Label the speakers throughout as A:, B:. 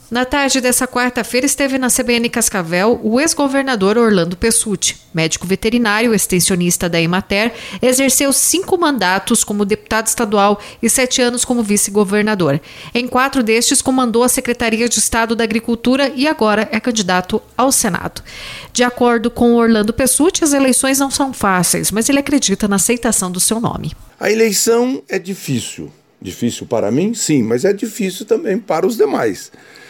A: Na tarde dessa quarta-feira esteve na CBN Cascavel o ex-governador Orlando Pessutti. Médico veterinário, extensionista da Emater, exerceu 5 mandatos como deputado estadual e 7 anos como vice-governador. Em 4 destes, comandou a Secretaria de Estado da Agricultura e agora é candidato ao Senado. De acordo com Orlando Pessutti, as eleições não são fáceis, mas ele acredita na aceitação do seu nome.
B: A eleição é difícil. Difícil para mim, sim, mas é difícil também para os demais.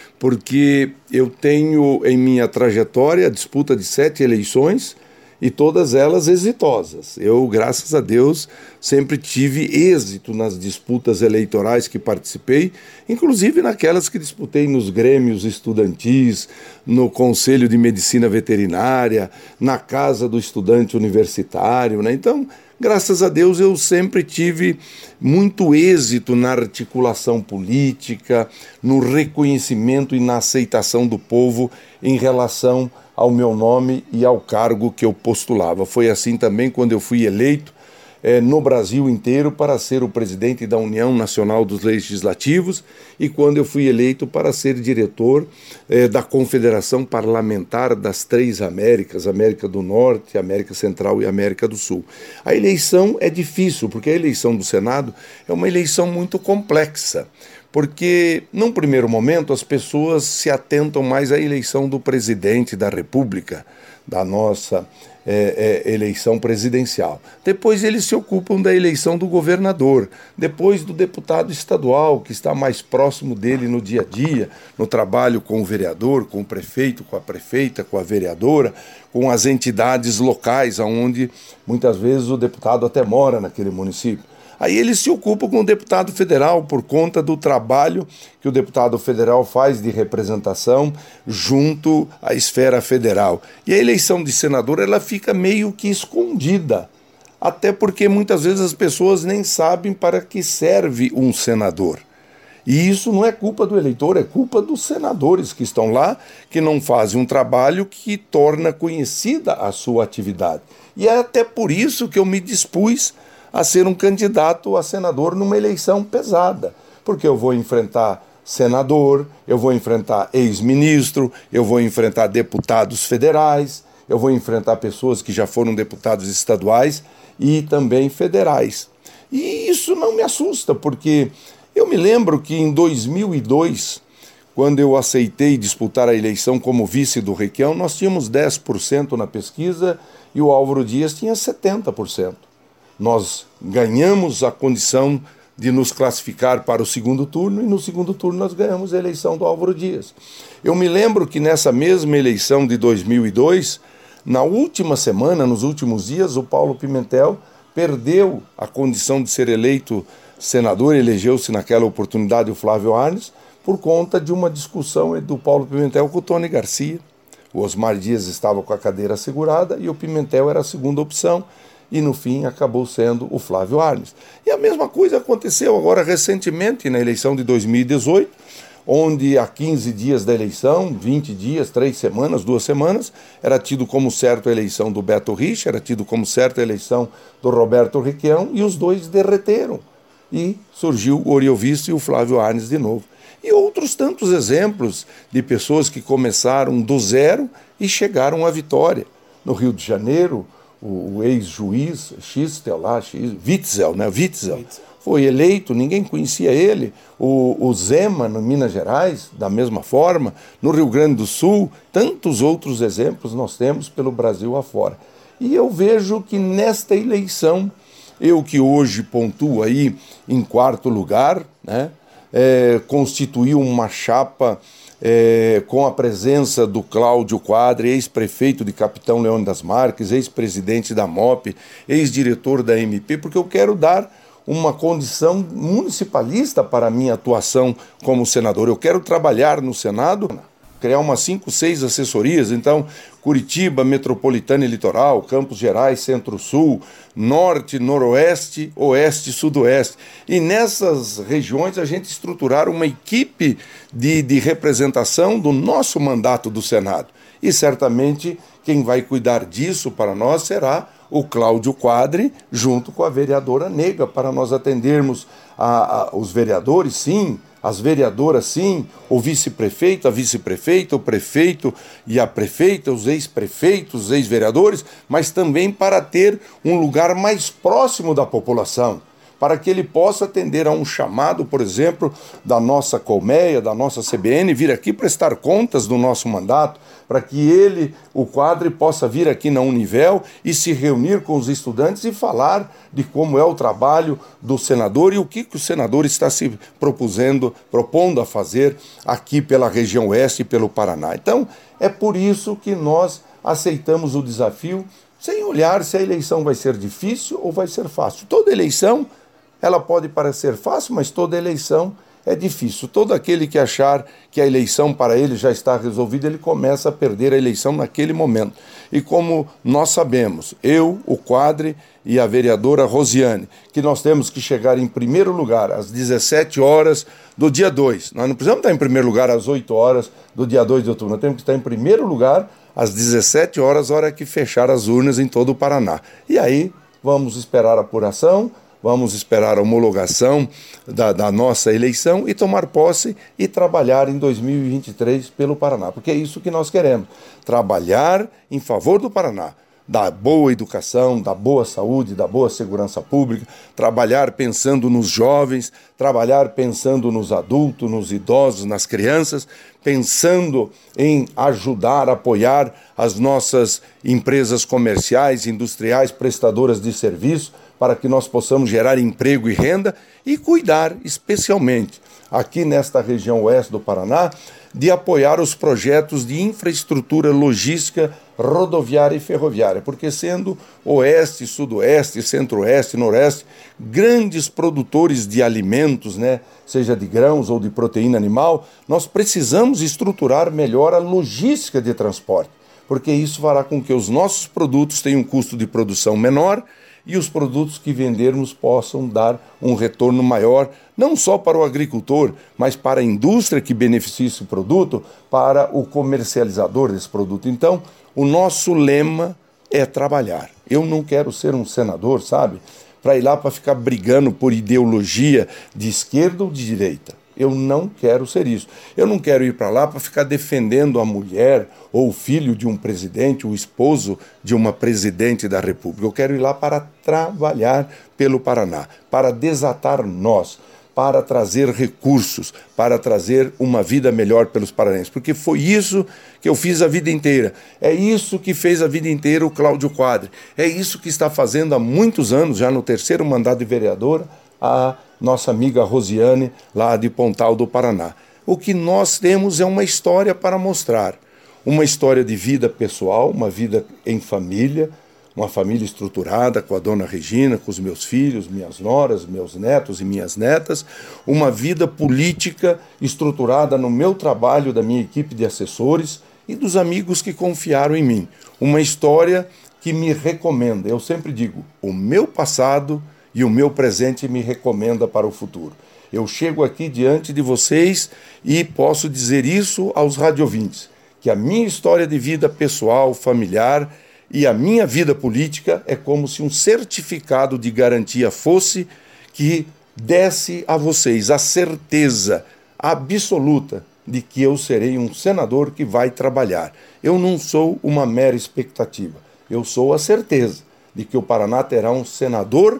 B: Porque eu tenho em minha trajetória a disputa de 7 eleições e todas elas exitosas. Eu, graças a Deus, sempre tive êxito nas disputas eleitorais que participei, inclusive naquelas que disputei nos grêmios estudantis, no Conselho de Medicina Veterinária, na Casa do Estudante Universitário, né? Então, graças a Deus, eu sempre tive muito êxito na articulação política, no reconhecimento e na aceitação do povo em relação ao meu nome e ao cargo que eu postulava. Foi assim também quando eu fui eleito no Brasil inteiro para ser o presidente da União Nacional dos Legislativos e quando eu fui eleito para ser diretor da Confederação Parlamentar das 3 Américas, América do Norte, América Central e América do Sul. A eleição é difícil, porque a eleição do Senado é uma eleição muito complexa, porque, num primeiro momento, as pessoas se atentam mais à eleição do presidente da República, da nossa eleição presidencial. Depois eles se ocupam da eleição do governador, depois do deputado estadual, que está mais próximo dele no dia a dia, no trabalho com o vereador, com o prefeito, com a prefeita, com a vereadora, com as entidades locais, onde muitas vezes o deputado até mora naquele município. Aí eles se ocupam com o deputado federal por conta do trabalho que o deputado federal faz de representação junto à esfera federal. E a eleição de senador ela fica meio que escondida, até porque muitas vezes as pessoas nem sabem para que serve um senador. E isso não é culpa do eleitor, é culpa dos senadores que estão lá, que não fazem um trabalho que torna conhecida a sua atividade. E é até por isso que eu me dispus a ser um candidato a senador numa eleição pesada, porque eu vou enfrentar senador, eu vou enfrentar ex-ministro, eu vou enfrentar deputados federais, eu vou enfrentar pessoas que já foram deputados estaduais e também federais. E isso não me assusta, porque eu me lembro que em 2002, quando eu aceitei disputar a eleição como vice do Requião, nós tínhamos 10% na pesquisa e o Álvaro Dias tinha 70%. Nós ganhamos a condição de nos classificar para o segundo turno e no segundo turno nós ganhamos a eleição do Álvaro Dias. Eu me lembro que nessa mesma eleição de 2002, na última semana, nos últimos dias, o Paulo Pimentel perdeu a condição de ser eleito senador, elegeu-se naquela oportunidade o Flávio Arnes, por conta de uma discussão do Paulo Pimentel com o Tony Garcia. O Osmar Dias estava com a cadeira assegurada e o Pimentel era a segunda opção. E no fim acabou sendo o Flávio Arnes. E a mesma coisa aconteceu agora recentemente na eleição de 2018, onde há 15 dias da eleição, 20 dias, 3 semanas, 2 semanas, era tido como certo a eleição do Beto Rich, era tido como certa a eleição do Roberto Requião, e os dois derreteram. E surgiu o Oriovisto e o Flávio Arnes de novo. E outros tantos exemplos de pessoas que começaram do zero e chegaram à vitória. No Rio de Janeiro, o ex-juiz Witzel, foi eleito, ninguém conhecia ele. O Zema, no Minas Gerais, da mesma forma. No Rio Grande do Sul, tantos outros exemplos nós temos pelo Brasil afora. E eu vejo que nesta eleição, eu que hoje pontuo aí em 4º lugar, né, constituiu uma chapa com a presença do Cláudio Quadri, ex-prefeito de Capitão Leão das Marques, ex-presidente da MOP, ex-diretor da MP, porque eu quero dar uma condição municipalista para a minha atuação como senador. Eu quero trabalhar no Senado, criar umas 5, 6 assessorias, então Curitiba, Metropolitana e Litoral, Campos Gerais, Centro-Sul, Norte, Noroeste, Oeste e Sudoeste. E nessas regiões a gente estruturar uma equipe de representação do nosso mandato do Senado. E certamente quem vai cuidar disso para nós será o Cláudio Quadri, junto com a vereadora Nega, para nós atendermos os vereadores, sim, as vereadoras sim, o vice-prefeito, a vice-prefeita, o prefeito e a prefeita, os ex-prefeitos, os ex-vereadores, mas também para ter um lugar mais próximo da população, para que ele possa atender a um chamado, por exemplo, da nossa Colmeia, da nossa CBN, vir aqui prestar contas do nosso mandato, para que ele, o quadro, possa vir aqui na Univel e se reunir com os estudantes e falar de como é o trabalho do senador e o que o senador está se propondo a fazer aqui pela região oeste e pelo Paraná. Então, é por isso que nós aceitamos o desafio, sem olhar se a eleição vai ser difícil ou vai ser fácil. Toda eleição ela pode parecer fácil, mas toda eleição é difícil. Todo aquele que achar que a eleição para ele já está resolvida, ele começa a perder a eleição naquele momento. E como nós sabemos, eu, o quadre e a vereadora Rosiane, que nós temos que chegar em primeiro lugar às 17 horas do dia 2. Nós não precisamos estar em primeiro lugar às 8 horas do dia 2 de outubro. Nós temos que estar em primeiro lugar às 17 horas, hora que fechar as urnas em todo o Paraná. E aí vamos esperar a apuração, vamos esperar a homologação da nossa eleição e tomar posse e trabalhar em 2023 pelo Paraná, porque é isso que nós queremos, trabalhar em favor do Paraná, da boa educação, da boa saúde, da boa segurança pública, trabalhar pensando nos jovens, trabalhar pensando nos adultos, nos idosos, nas crianças, pensando em ajudar, apoiar as nossas empresas comerciais, industriais, prestadoras de serviço, para que nós possamos gerar emprego e renda e cuidar, especialmente aqui nesta região oeste do Paraná, de apoiar os projetos de infraestrutura logística rodoviária e ferroviária, porque sendo oeste, sudoeste, centro-oeste, noroeste, grandes produtores de alimentos, seja de grãos ou de proteína animal, nós precisamos estruturar melhor a logística de transporte, porque isso fará com que os nossos produtos tenham um custo de produção menor e os produtos que vendermos possam dar um retorno maior, não só para o agricultor, mas para a indústria que beneficia esse produto, para o comercializador desse produto. Então, o nosso lema é trabalhar. Eu não quero ser um senador, sabe, para ir lá para ficar brigando por ideologia de esquerda ou de direita. Eu não quero ser isso. Eu não quero ir para lá para ficar defendendo a mulher ou o filho de um presidente, o esposo de uma presidente da República. Eu quero ir lá para trabalhar pelo Paraná, para desatar nós, para trazer recursos, para trazer uma vida melhor pelos paranenses. Porque foi isso que eu fiz a vida inteira. É isso que fez a vida inteira o Cláudio Quadri. É isso que está fazendo há muitos anos, já no 3º mandato de vereadora, a nossa amiga Rosiane, lá de Pontal do Paraná. O que nós temos é uma história para mostrar. Uma história de vida pessoal, uma vida em família, uma família estruturada com a dona Regina, com os meus filhos, minhas noras, meus netos e minhas netas, uma vida política estruturada no meu trabalho, da minha equipe de assessores e dos amigos que confiaram em mim. Uma história que me recomenda. Eu sempre digo, o meu passado e o meu presente me recomenda para o futuro. Eu chego aqui diante de vocês e posso dizer isso aos radiovintes, que a minha história de vida pessoal, familiar e a minha vida política é como se um certificado de garantia fosse que desse a vocês a certeza absoluta de que eu serei um senador que vai trabalhar. Eu não sou uma mera expectativa, eu sou a certeza de que o Paraná terá um senador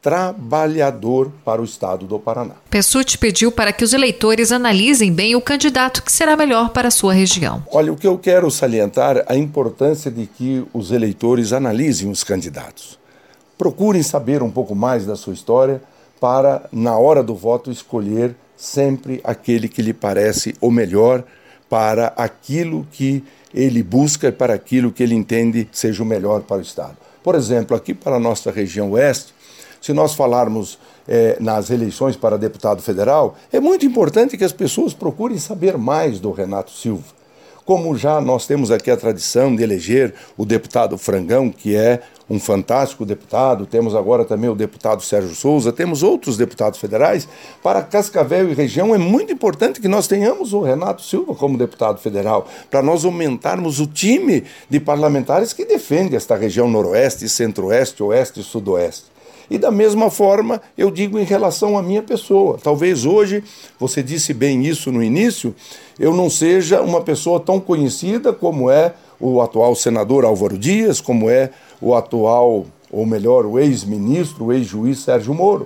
B: trabalhador para o estado do Paraná.
A: Pessutti pediu para que os eleitores analisem bem o candidato que será melhor para a sua região.
B: Olha, o que eu quero salientar é a importância de que os eleitores analisem os candidatos. Procurem saber um pouco mais da sua história para, na hora do voto, escolher sempre aquele que lhe parece o melhor para aquilo que ele busca e para aquilo que ele entende seja o melhor para o estado. Por exemplo, aqui para a nossa região oeste, se nós falarmos nas eleições para deputado federal, é muito importante que as pessoas procurem saber mais do Renato Silva. Como já nós temos aqui a tradição de eleger o deputado Frangão, que é um fantástico deputado, temos agora também o deputado Sérgio Souza, temos outros deputados federais, para Cascavel e região é muito importante que nós tenhamos o Renato Silva como deputado federal, para nós aumentarmos o time de parlamentares que defende esta região noroeste, centro-oeste, oeste e sudoeste. E da mesma forma, eu digo em relação à minha pessoa. Talvez hoje, você disse bem isso no início, eu não seja uma pessoa tão conhecida como é o atual senador Álvaro Dias, como é o atual, ou melhor, o ex-ministro, o ex-juiz Sérgio Moro.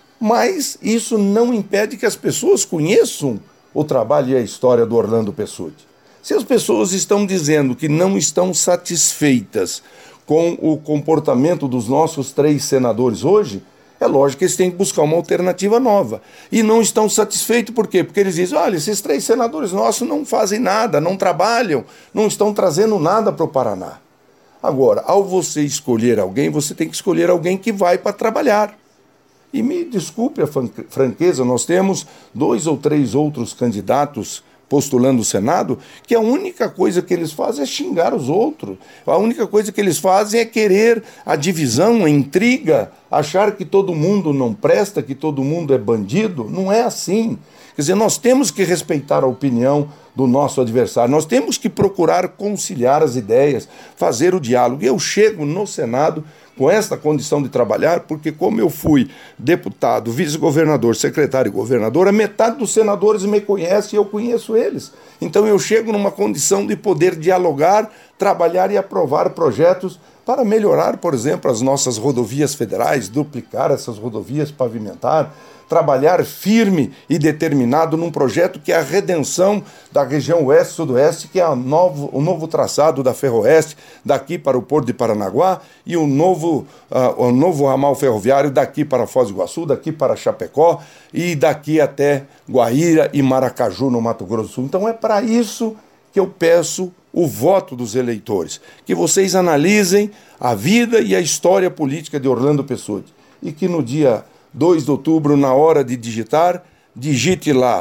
B: Mas isso não impede que as pessoas conheçam o trabalho e a história do Orlando Pessutti. Se as pessoas estão dizendo que não estão satisfeitas com o comportamento dos nossos 3 senadores hoje, é lógico que eles têm que buscar uma alternativa nova. E não estão satisfeitos por quê? Porque eles dizem, olha, esses 3 senadores nossos não fazem nada, não trabalham, não estão trazendo nada para o Paraná. Agora, ao você escolher alguém, você tem que escolher alguém que vai para trabalhar. E me desculpe a franqueza, nós temos 2 ou 3 outros candidatos postulando o Senado, que a única coisa que eles fazem é xingar os outros. A única coisa que eles fazem é querer a divisão, a intriga, achar que todo mundo não presta, que todo mundo é bandido. Não é assim. Quer dizer, nós temos que respeitar a opinião do nosso adversário, nós temos que procurar conciliar as ideias, fazer o diálogo. Eu chego no Senado com esta condição de trabalhar, porque como eu fui deputado, vice-governador, secretário e governador, a metade dos senadores me conhece e eu conheço eles. Então eu chego numa condição de poder dialogar, trabalhar e aprovar projetos para melhorar, por exemplo, as nossas rodovias federais, duplicar essas rodovias, pavimentar, trabalhar firme e determinado num projeto que é a redenção da região oeste-sudoeste, que é o novo traçado da Ferroeste, daqui para o Porto de Paranaguá, e o novo ramal ferroviário daqui para Foz do Iguaçu, daqui para Chapecó, e daqui até Guaíra e Maracaju, no Mato Grosso do Sul. Então é para isso que eu peço o voto dos eleitores, que vocês analisem a vida e a história política de Orlando Pessutti, e que no dia 2 de outubro, na hora de digitar, digite lá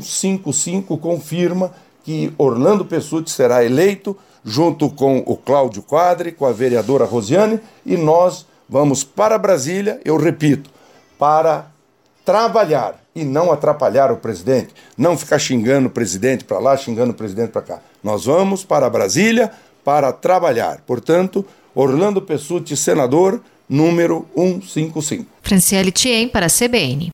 B: 155, confirma que Orlando Pessutti será eleito, junto com o Cláudio Quadri, com a vereadora Rosiane, e nós vamos para Brasília, eu repito, para trabalhar e não atrapalhar o presidente, não ficar xingando o presidente para lá, xingando o presidente para cá. Nós vamos para Brasília para trabalhar. Portanto, Orlando Pessutti, senador, número 155.
A: Franciele Thiem para a CBN.